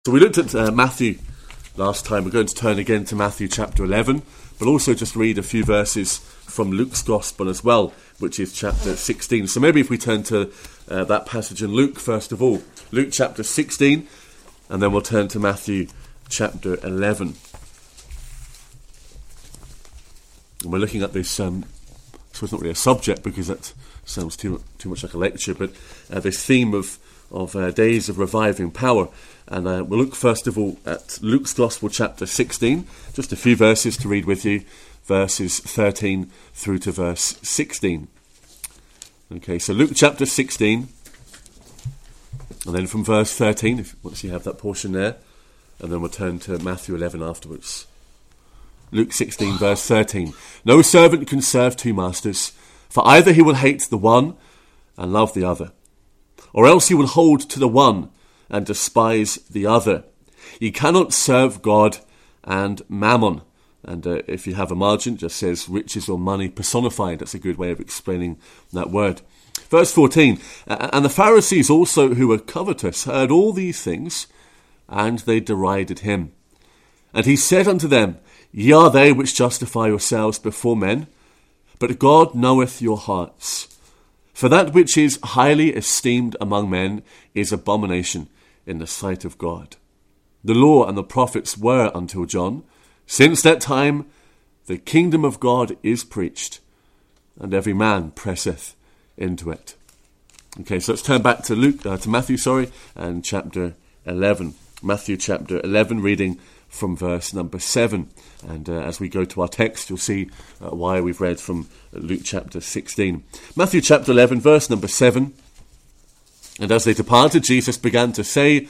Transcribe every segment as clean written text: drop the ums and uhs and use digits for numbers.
So we looked at Matthew last time. We're going to turn again to Matthew chapter 11, but also just read a few verses from Luke's Gospel as well, which is chapter 16. So maybe if we turn to that passage in Luke first of all. Luke chapter 16, and then we'll turn to Matthew chapter 11. And we're looking at this, so it's not really a subject because that sounds too much like a lecture, but this theme of days of reviving power. And we'll look first of all at Luke's Gospel chapter 16, just a few verses to read with you, verses 13 through to verse 16. Okay, so Luke chapter 16, and then from verse 13, once you have that portion there, and then we'll turn to Matthew 11 afterwards. Luke 16, verse 13. No servant can serve two masters, for either he will hate the one and love the other, or else he will hold to the one and despise the other. Ye cannot serve God and mammon. And if you have a margin, it just says riches or money personified. That's a good way of explaining that word. Verse 14. And the Pharisees also, who were covetous, heard all these things, and they derided him. And he said unto them, Ye are they which justify yourselves before men, but God knoweth your hearts. For that which is highly esteemed among men is abomination in the sight of God. The law and the prophets were until John. Since that time the kingdom of God is preached, and every man presseth into it. Okay, so let's turn back to Matthew, and chapter 11. Matthew chapter 11, reading from verse number 7. And as we go to our text, you'll see why we've read from Luke chapter 16. Matthew chapter 11, verse number 7. And as they departed, Jesus began to say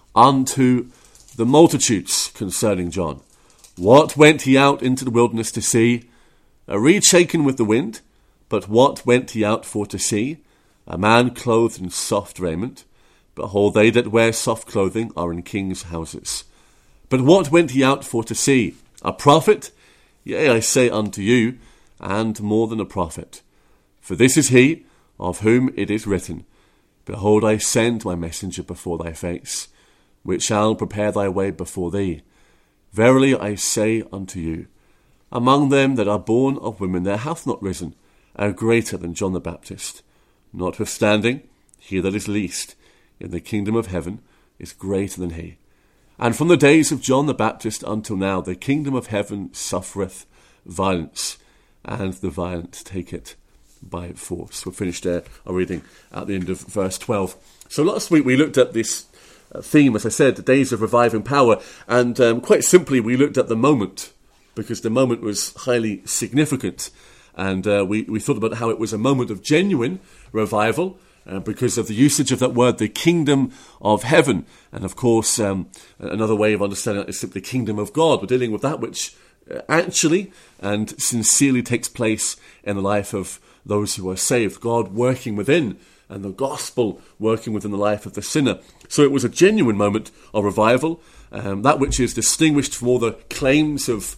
unto the multitudes concerning John, What went he out into the wilderness to see? A reed shaken with the wind? But what went he out for to see? A man clothed in soft raiment? Behold, they that wear soft clothing are in kings' houses. But what went he out for to see? A prophet? Yea, I say unto you, and more than a prophet. For this is he, of whom it is written, Behold, I send my messenger before thy face, which shall prepare thy way before thee. Verily I say unto you, among them that are born of women there hath not risen a greater than John the Baptist. Notwithstanding, he that is least in the kingdom of heaven is greater than he. And from the days of John the Baptist until now, the kingdom of heaven suffereth violence, and the violent take it by force. We'll finish there, our reading at the end of verse 12. So last week we looked at this theme, as I said, the days of reviving power, and quite simply we looked at the moment, because the moment was highly significant, and we thought about how it was a moment of genuine revival, because of the usage of that word, the kingdom of heaven. And of course, another way of understanding that is simply the kingdom of God. We're dealing with that which actually and sincerely takes place in the life of those who are saved. God working within, and the gospel working within the life of the sinner. So it was a genuine moment of revival, that which is distinguished from all the claims of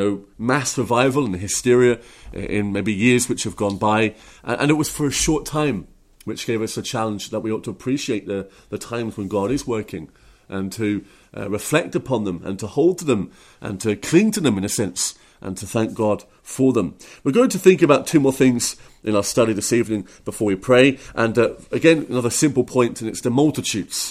mass revival and hysteria in maybe years which have gone by. And it was for a short time, which gave us a challenge that we ought to appreciate the times when God is working, and to reflect upon them, and to hold to them, and to cling to them in a sense, and to thank God for them. We're going to think about two more things in our study this evening before we pray. And again, another simple point, and it's the multitudes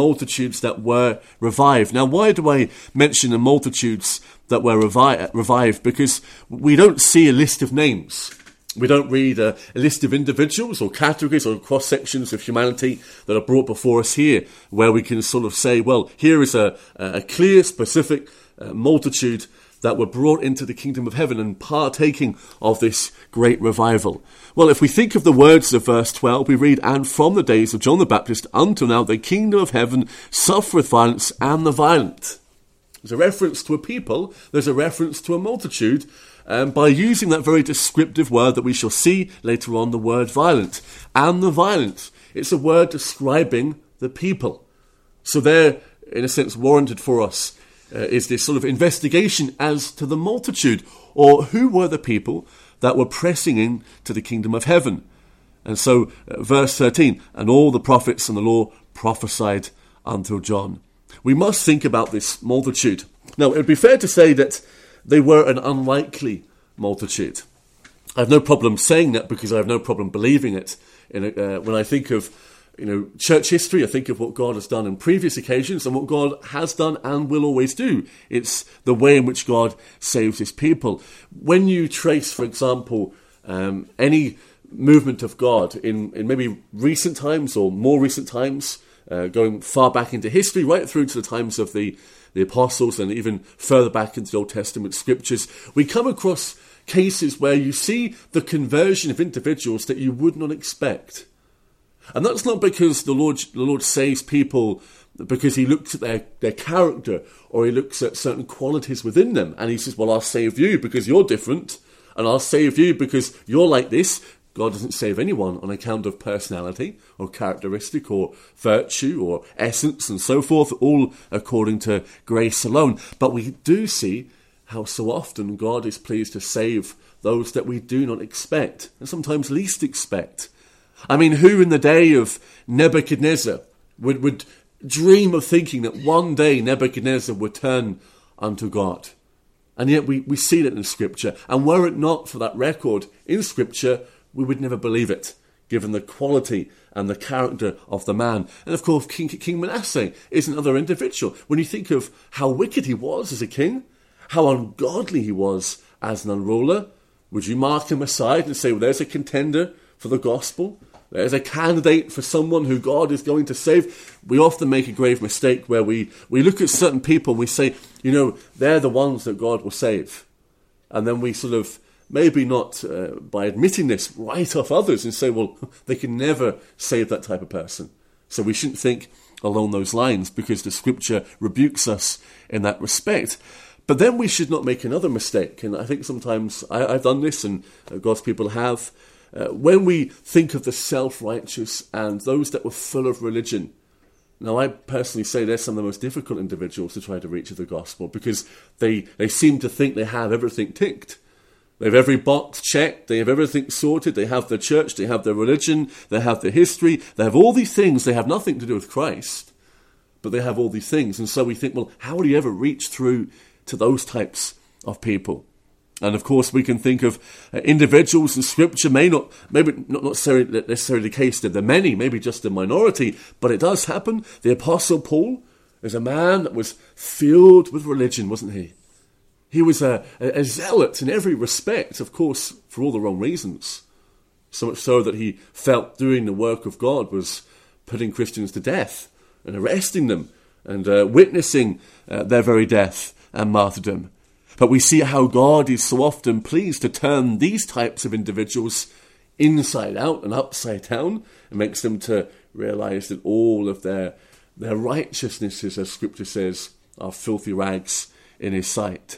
that were revived. Now, why do I mention the multitudes that were revived? Because we don't see a list of names. We don't read a list of individuals or categories or cross-sections of humanity that are brought before us here, where we can sort of say, well, here is a clear, specific multitude that were brought into the kingdom of heaven and partaking of this great revival. Well, if we think of the words of verse 12, we read, And from the days of John the Baptist until now, the kingdom of heaven suffereth violence, and the violent. There's a reference to a people, there's a reference to a multitude, by using that very descriptive word that we shall see later on, the word violent. And the violent. It's a word describing the people. So there, in a sense, warranted for us is this sort of investigation as to the multitude, or who were the people that were pressing in to the kingdom of heaven. And so, verse 13, and all the prophets and the law prophesied until John. we must think about this multitude. Now, it would be fair to say that they were an unlikely multitude. I have no problem saying that because I have no problem believing it. When I think of church history, I think of what God has done in previous occasions and what God has done and will always do. It's the way in which God saves his people. When you trace, for example, any movement of God in maybe recent times or more recent times, going far back into history, right through to the times of the apostles and even further back into the Old Testament scriptures, we come across cases where you see the conversion of individuals that you would not expect. And that's not because the Lord saves people because he looks at their character or he looks at certain qualities within them and he says, well, I'll save you because you're different and I'll save you because you're like this. God doesn't save anyone on account of personality or characteristic or virtue or essence and so forth, all according to grace alone. But we do see how so often God is pleased to save those that we do not expect and sometimes least expect. I mean, who in the day of Nebuchadnezzar would dream of thinking that one day Nebuchadnezzar would turn unto God? And yet we see that in Scripture. And were it not for that record in Scripture, we would never believe it, given the quality and the character of the man. And of course, King Manasseh is another individual. When you think of how wicked he was as a king, how ungodly he was as an unruler, would you mark him aside and say, well, there's a contender for the gospel? There's a candidate for someone who God is going to save? We often make a grave mistake where we look at certain people and we say, they're the ones that God will save. And then we sort of, maybe not by admitting this, write off others and say, well, they can never save that type of person. So we shouldn't think along those lines because the Scripture rebukes us in that respect. But then we should not make another mistake, and I think sometimes I've done this, and God's people have. When we think of the self-righteous and those that were full of religion, now I personally say they're some of the most difficult individuals to try to reach the gospel because they seem to think they have everything ticked. They have every box checked, they have everything sorted, they have their church, they have their religion, they have their history, they have all these things, they have nothing to do with Christ, but they have all these things. And so we think, well, how will you ever reach through to those types of people? And of course we can think of individuals in Scripture, maybe not necessarily the case that they're many, maybe just a minority, but it does happen. The Apostle Paul is a man that was filled with religion, wasn't he? He was a zealot in every respect, of course, for all the wrong reasons. So much so that he felt doing the work of God was putting Christians to death and arresting them and witnessing their very death and martyrdom. But we see how God is so often pleased to turn these types of individuals inside out and upside down and makes them to realize that all of their righteousnesses, as Scripture says, are filthy rags in his sight.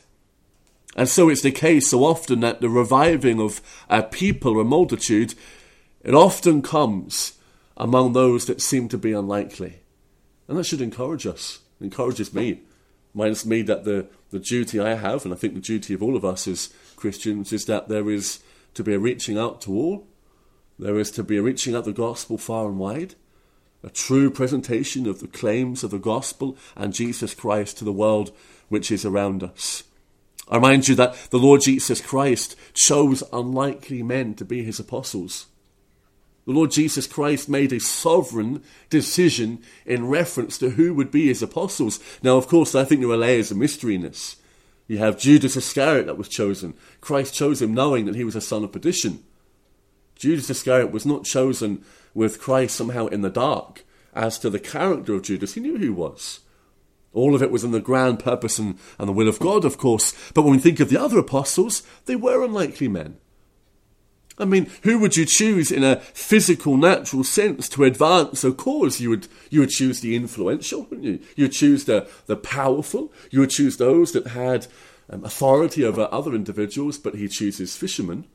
And so it's the case so often that the reviving of a people or a multitude, it often comes among those that seem to be unlikely. And that should encourage us. It encourages me. Reminds me that the duty I have, and I think the duty of all of us as Christians, is that there is to be a reaching out to all. There is to be a reaching out the gospel far and wide. A true presentation of the claims of the gospel and Jesus Christ to the world which is around us. I remind you that the Lord Jesus Christ chose unlikely men to be his apostles. The Lord Jesus Christ made a sovereign decision in reference to who would be his apostles. Now, of course, I think there are layers of mystery in this. You have Judas Iscariot that was chosen. Christ chose him knowing that he was a son of perdition. Judas Iscariot was not chosen with Christ somehow in the dark. As to the character of Judas, he knew who he was. All of it was in the grand purpose and the will of God, of course. But when we think of the other apostles, they were unlikely men. I mean, who would you choose in a physical, natural sense to advance a cause? You would choose the influential, wouldn't you? You would choose the powerful. You would choose those that had authority over other individuals, but he chooses fishermen,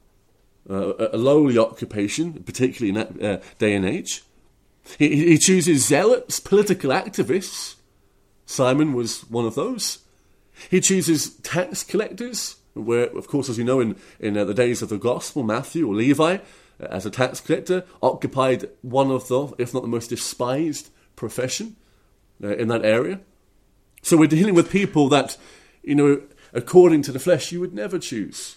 a lowly occupation, particularly in that day and age. He chooses zealots, political activists. Simon was one of those. He chooses tax collectors, where, of course, as you know, in the days of the gospel, Matthew or Levi, as a tax collector, occupied one of the, if not the most despised profession. in that area. So we're dealing with people that, according to the flesh, you would never choose.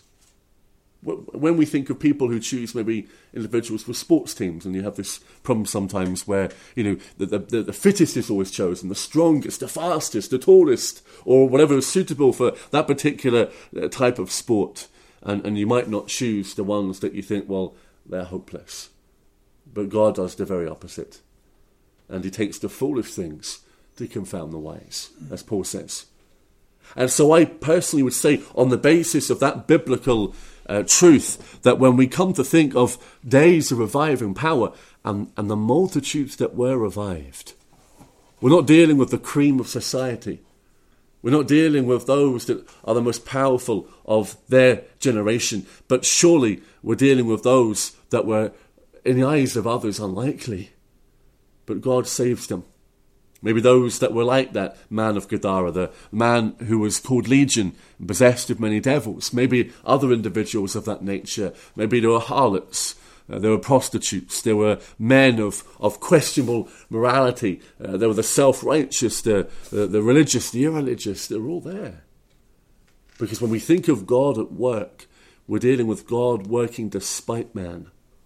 When we think of people who choose maybe individuals for sports teams, and you have this problem sometimes where, the fittest is always chosen, the strongest, the fastest, the tallest, or whatever is suitable for that particular type of sport. And you might not choose the ones that you think, well, they're hopeless. But God does the very opposite. And he takes the foolish things to confound the wise, as Paul says. And so I personally would say, on the basis of that biblical truth, that when we come to think of days of reviving power and the multitudes that were revived, we're not dealing with the cream of society. We're not dealing with those that are the most powerful of their generation, but surely we're dealing with those that were, in the eyes of others, unlikely. But God saves them. Maybe those that were like that man of Gadara, the man who was called Legion, possessed of many devils. Maybe other individuals of that nature. Maybe there were harlots, there were prostitutes, there were men of questionable morality, there were the self-righteous, the religious, the irreligious. They were all there. Because when we think of God at work, we're dealing with God working despite man.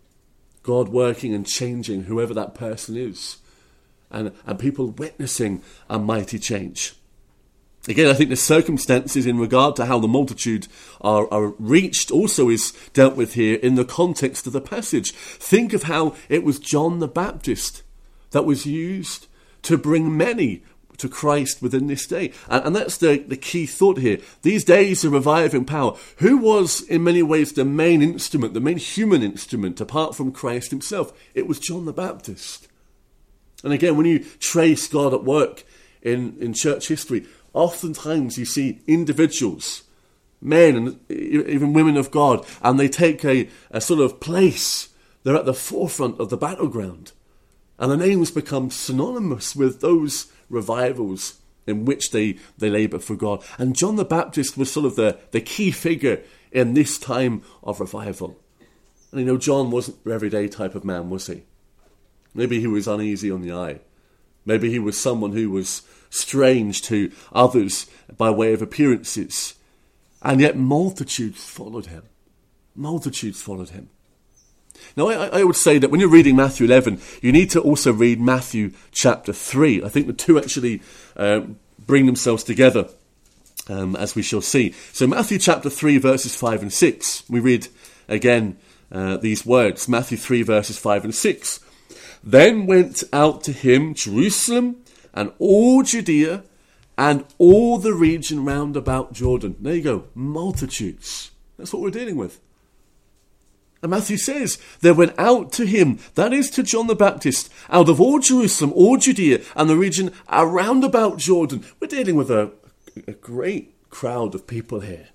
God working and changing whoever that person is. And people witnessing a mighty change. Again, I think the circumstances in regard to how the multitude are reached also is dealt with here in the context of the passage. Think of how it was John the Baptist that was used to bring many to Christ within this day. And that's the key thought here. These days of reviving power. Who was in many ways the main instrument, the main human instrument apart from Christ himself? It was John the Baptist. And again, when you trace God at work in church history, oftentimes you see individuals, men and even women of God, and they take a sort of place. They're at the forefront of the battleground. And the names become synonymous with those revivals in which they labour for God. And John the Baptist was sort of the key figure in this time of revival. And John wasn't your everyday type of man, was he? Maybe he was uneasy on the eye. Maybe he was someone who was strange to others by way of appearances. And yet multitudes followed him. Multitudes followed him. Now, I would say that when you're reading Matthew 11, you need to also read Matthew chapter 3. I think the two actually bring themselves together, as we shall see. So Matthew chapter 3, verses 5 and 6. We read again these words. Matthew 3, verses 5 and 6. Then went out to him Jerusalem and all Judea and all the region round about Jordan. There you go, multitudes. That's what we're dealing with. And Matthew says, there went out to him, that is to John the Baptist, out of all Jerusalem, all Judea and the region around about Jordan. We're dealing with a great crowd of people here.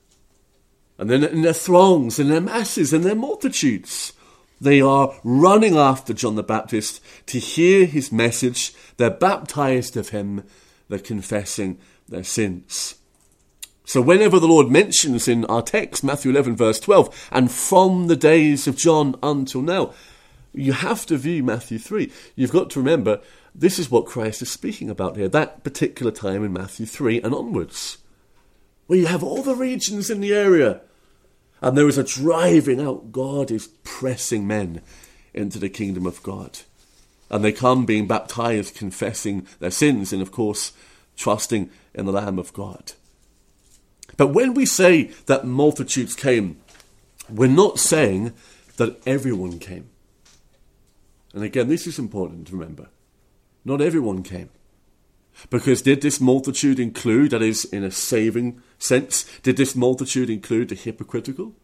And then in their throngs, in their masses, in their multitudes. They are running after John the Baptist to hear his message. They're baptized of him. They're confessing their sins. So whenever the Lord mentions in our text, Matthew 11, verse 12, and from the days of John until now, you have to view Matthew 3. You've got to remember, this is what Christ is speaking about here, that particular time in Matthew 3 and onwards, where you have all the regions in the area. And there is a driving out. God is pressing men into the kingdom of God. And they come being baptized, confessing their sins, and of course, trusting in the Lamb of God. But when we say that multitudes came, we're not saying that everyone came. And again, this is important to remember. Not everyone came. Because did this multitude include, that is, in a saving sense, did this multitude include the hypocritical?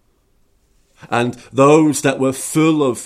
And those that were full of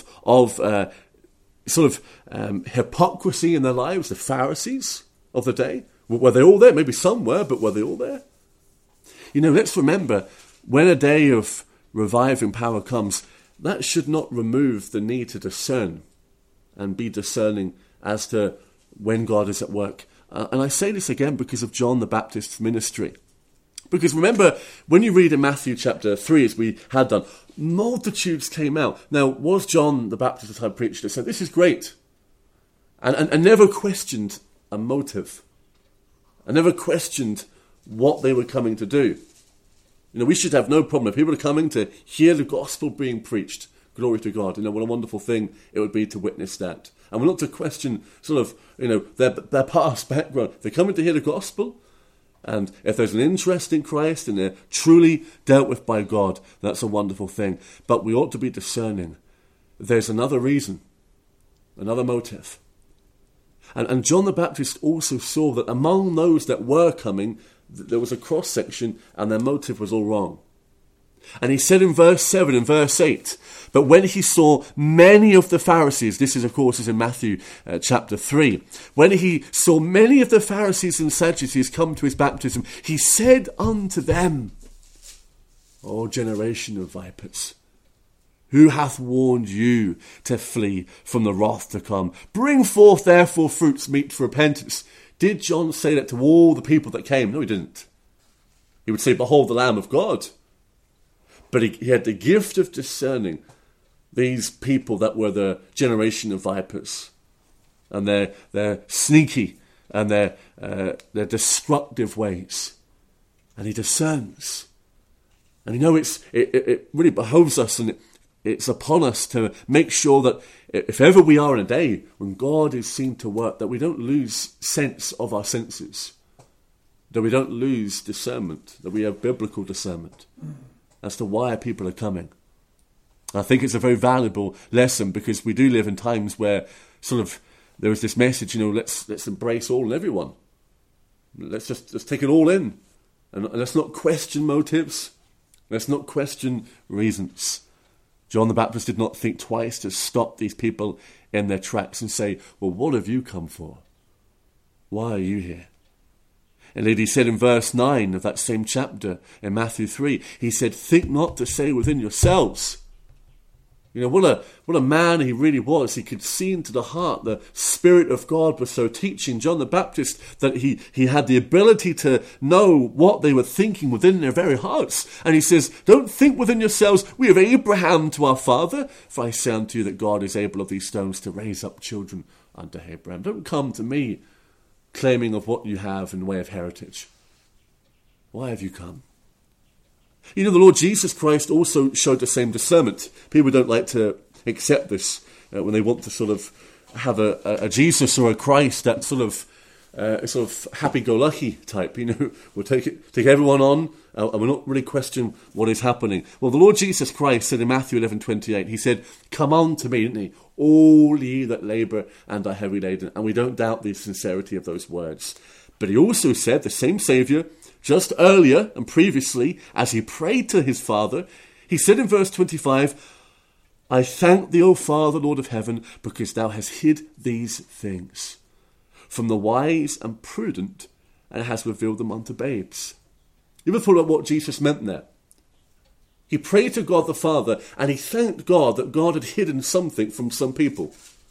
hypocrisy in their lives, the Pharisees of the day? Were they all there? Maybe some were, but were they all there? Let's remember, when a day of reviving power comes, that should not remove the need to discern and be discerning as to when God is at work. And I say this again because of John the Baptist's ministry. Because remember, when you read in Matthew chapter 3, as we had done, multitudes came out. Now, was John the Baptist the type of preacher that said, this is great, and never questioned a motive. I never questioned what they were coming to do. We should have no problem if people are coming to hear the gospel being preached. Glory to God. What a wonderful thing it would be to witness that. And we're not to question their past background. They're coming to hear the gospel. And if there's an interest in Christ and they're truly dealt with by God, that's a wonderful thing. But we ought to be discerning. There's another reason, another motive. And John the Baptist also saw that among those that were coming, there was a cross-section and their motive was all wrong. And he said in verse 7 and verse 8, but when he saw many of the Pharisees, this is of course is in Matthew chapter 3, when he saw many of the Pharisees and Sadducees come to his baptism, he said unto them, O generation of vipers, who hath warned you to flee from the wrath to come? Bring forth therefore fruits meet for repentance. Did John say that to all the people that came? No, he didn't. He would say, behold the Lamb of God. But he had the gift of discerning these people that were the generation of vipers. And their sneaky and their destructive ways. And he discerns. And it really behoves us and it's upon us to make sure that if ever we are in a day when God is seen to work, that we don't lose sense of our senses. That we don't lose discernment. That we have biblical discernment as to why people are coming. I think it's a very valuable lesson because we do live in times where there is this message, let's embrace all and everyone. Let's take it all in. And let's not question motives. Let's not question reasons. John the Baptist did not think twice to stop these people in their tracks and say, well, what have you come for? Why are you here? Indeed, he said in verse 9 of that same chapter in Matthew 3, he said, think not to say within yourselves. What a man he really was. He could see into the heart. The Spirit of God was so teaching John the Baptist that he had the ability to know what they were thinking within their very hearts. And he says, don't think within yourselves, we have Abraham to our father. For I say unto you that God is able of these stones to raise up children unto Abraham. Don't come to me claiming of what you have in the way of heritage. Why have you come? The Lord Jesus Christ also showed the same discernment. People don't like to accept this when they want to have a Jesus or a Christ that happy-go-lucky type. We'll take everyone on and we'll not really question what is happening. Well, the Lord Jesus Christ said in Matthew 11:28, he said, come unto me, didn't he? All ye that labour and are heavy laden. And we don't doubt the sincerity of those words. But he also said, the same Saviour, just earlier and previously, as he prayed to his Father, he said in verse 25, I thank thee, O Father, Lord of heaven, because thou hast hid these things from the wise and prudent, and hast revealed them unto babes. You ever thought about what Jesus meant there? He prayed to God the Father, and he thanked God that God had hidden something from some people.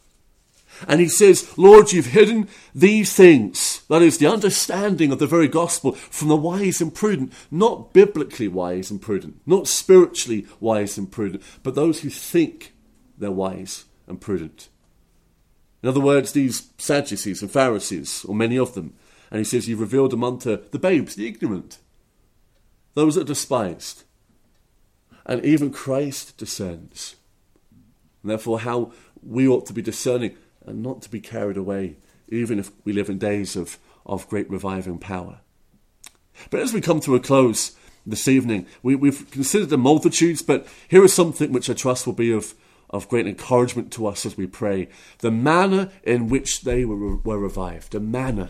And he says, Lord, you've hidden these things. That is the understanding of the very gospel from the wise and prudent. Not biblically wise and prudent. Not spiritually wise and prudent. But those who think they're wise and prudent. In other words, these Sadducees and Pharisees, or many of them. And he says, you've revealed them unto the babes, the ignorant. Those that are despised. And even Christ discerns. And therefore how we ought to be discerning and not to be carried away, even if we live in days of great reviving power. But as we come to a close this evening, we've considered the multitudes, but here is something which I trust will be of great encouragement to us as we pray. The manner in which they were revived. The manner.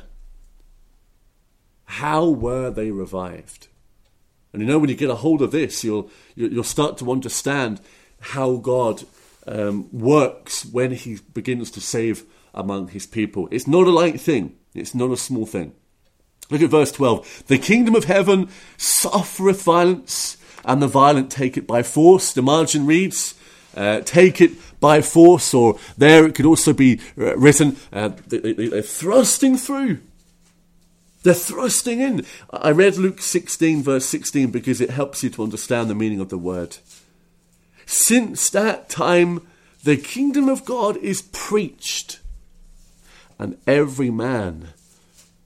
How were they revived? And when you get a hold of this, you'll start to understand how God works when he begins to save among his people. It's not a light thing. It's not a small thing. Look at verse 12. The kingdom of heaven suffereth violence, and the violent take it by force. The margin reads, take it by force, or there it could also be written, they're thrusting through. They're thrusting in. I read Luke 16, verse 16, because it helps you to understand the meaning of the word. Since that time, the kingdom of God is preached, and every man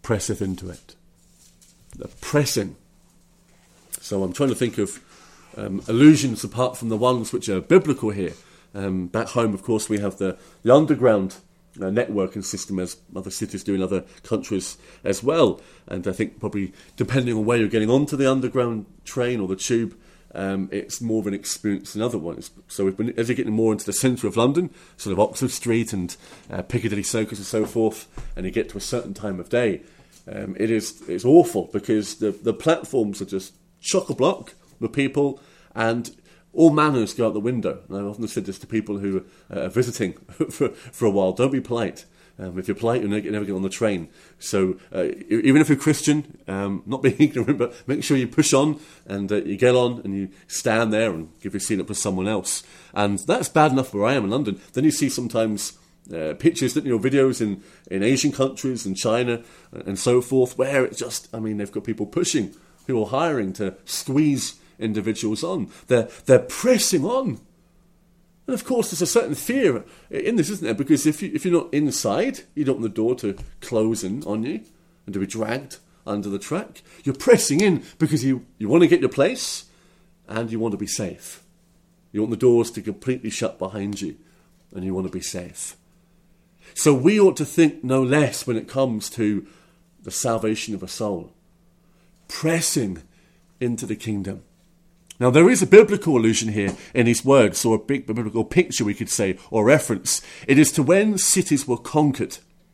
presseth into it. The pressing. So I'm trying to think of allusions apart from the ones which are biblical here. Back home, of course, we have the underground networking system, as other cities do in other countries as well. And I think probably depending on where you're getting onto the underground train or the tube, it's more of an experience than otherwise. So as you're getting more into the centre of London, sort of Oxford Street and Piccadilly Circus and so forth, and you get to a certain time of day, it's awful because the platforms are just chock-a-block with people, and all manners go out the window. And I've often said this to people who are visiting for a while: don't be polite. If you're polite, you'll never get on the train. So even if you're Christian, not being ignorant, but make sure you push on and you get on and you stand there and give your seat up to someone else. And that's bad enough where I am in London. Then you see sometimes pictures, videos in Asian countries and China and so forth, where it's just, they've got people pushing, people hiring to squeeze individuals on. They're pressing on. And of course, there's a certain fear in this, isn't there? Because if you're not inside, you don't want the door to close in on you and to be dragged under the track. You're pressing in because you want to get your place and you want to be safe. You want the doors to completely shut behind you and you want to be safe. So we ought to think no less when it comes to the salvation of a soul. Pressing into the kingdom. Now, there is a biblical allusion here in his words, or a big biblical picture, we could say, or reference. It is to when cities were conquered.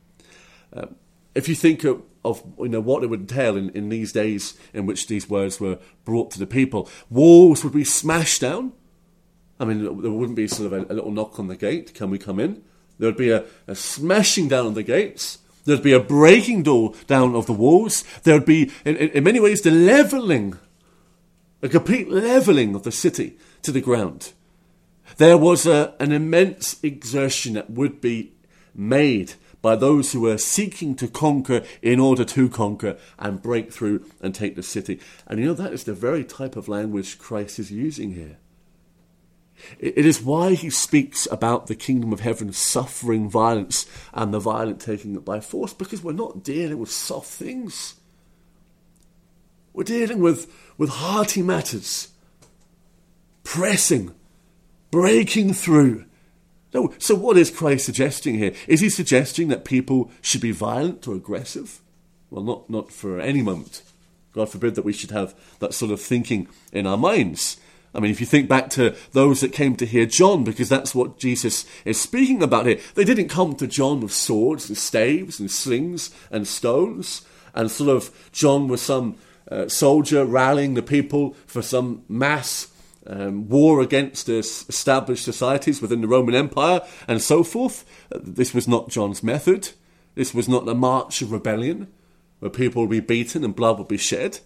If you think of what it would entail in these days in which these words were brought to the people, walls would be smashed down. There wouldn't be sort of a little knock on the gate, can we come in? There would be a smashing down of the gates. There would be a breaking down of the walls. There would be, in many ways, the levelling, a complete levelling of the city to the ground. There was an immense exertion that would be made by those who were seeking to conquer in order to conquer and break through and take the city. And that is the very type of language Christ is using here. It is why he speaks about the kingdom of heaven suffering violence and the violent taking it by force, because we're not dealing with soft things. We're dealing with hearty matters, pressing, breaking through. No, so what is Christ suggesting here? Is he suggesting that people should be violent or aggressive? Well, not for any moment. God forbid that we should have that sort of thinking in our minds. If you think back to those that came to hear John, because that's what Jesus is speaking about here. They didn't come to John with swords and staves and slings and stones, and sort of John was some soldier rallying the people for some mass war against established societies within the Roman Empire and so forth. This was not John's method. This was not a march of rebellion where people would be beaten and blood would be shed.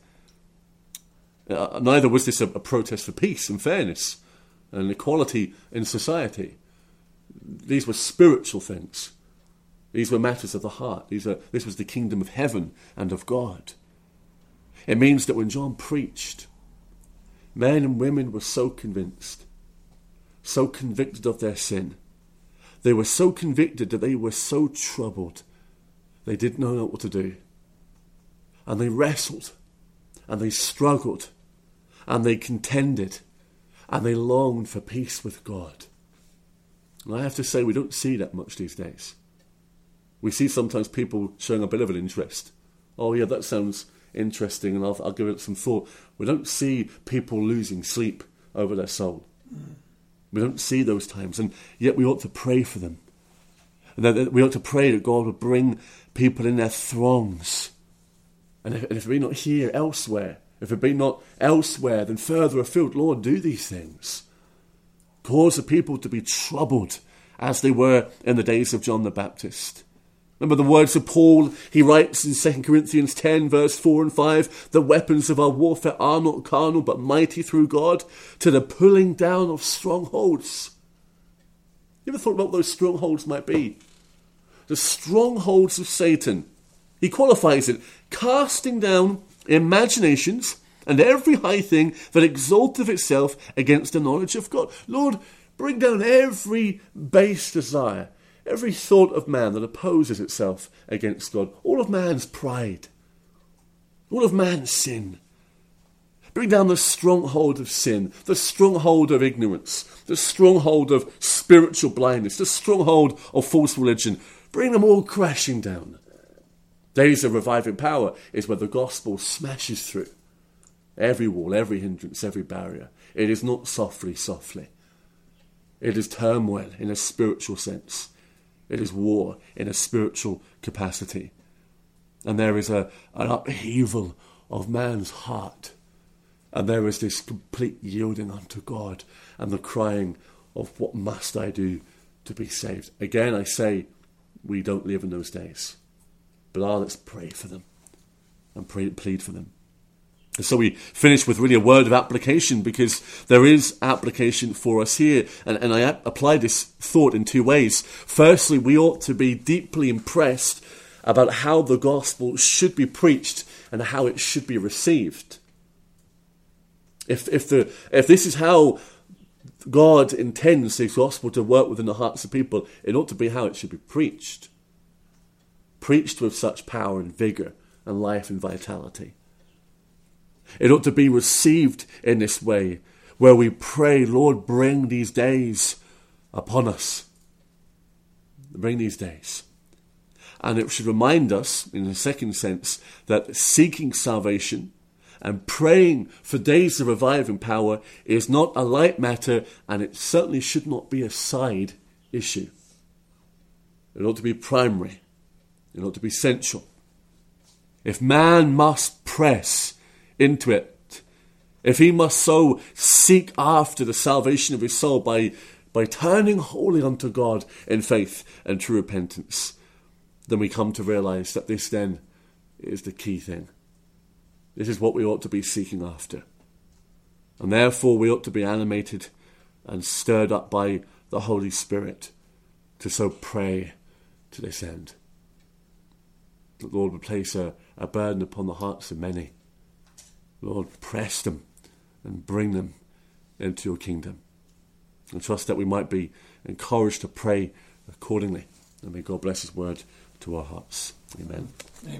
Neither was this a protest for peace and fairness and equality in society. These were spiritual things. These were matters of the heart. This was the kingdom of heaven and of God. It means that when John preached, men and women were so convinced, so convicted of their sin. They were so convicted that they were so troubled. They didn't know what to do. And they wrestled, and they struggled, and they contended, and they longed for peace with God. And I have to say, we don't see that much these days. We see sometimes people showing a bit of an interest. Oh yeah, that sounds interesting, and I'll give it some thought. We don't see people losing sleep over their soul. We don't see those times, and yet we ought to pray for them. And that we ought to pray that God would bring people in their throngs. And if it be not here, elsewhere. If it be not elsewhere, then further afield. Lord, do these things. Cause the people to be troubled as they were in the days of John the Baptist. Remember the words of Paul. He writes in 2 Corinthians 10, verse 4 and 5, the weapons of our warfare are not carnal, but mighty through God to the pulling down of strongholds. You ever thought about what those strongholds might be? The strongholds of Satan. He qualifies it, casting down imaginations and every high thing that exalteth itself against the knowledge of God. Lord, bring down every base desire, every thought of man that opposes itself against God, all of man's pride, all of man's sin. Bring down the stronghold of sin, the stronghold of ignorance, the stronghold of spiritual blindness, the stronghold of false religion. Bring them all crashing down. Days of reviving power is where the gospel smashes through every wall, every hindrance, every barrier. It is not softly. It is turmoil in a spiritual sense. It is war in a spiritual capacity. And there is an upheaval of man's heart. And there is this complete yielding unto God and the crying of, what must I do to be saved? Again, I say, we don't live in those days. But let's pray for them and plead for them. And so we finish with really a word of application, because there is application for us here. And I apply this thought in two ways. Firstly, we ought to be deeply impressed about how the gospel should be preached and how it should be received. If this is how God intends His gospel to work within the hearts of people, it ought to be how it should be preached. Preached with such power and vigour and life and vitality. It ought to be received in this way, where we pray, Lord, bring these days upon us. Bring these days. And it should remind us, in a second sense, that seeking salvation and praying for days of reviving power is not a light matter, and it certainly should not be a side issue. It ought to be primary. It ought to be central. If man must press into it, if he must so seek after the salvation of his soul by turning wholly unto God in faith and true repentance, then we come to realize that this then is the key thing. This is what we ought to be seeking after. And therefore we ought to be animated and stirred up by the Holy Spirit to so pray to this end. That Lord would place a burden upon the hearts of many. Lord, press them and bring them into your kingdom. And trust that we might be encouraged to pray accordingly. And may God bless His word to our hearts. Amen.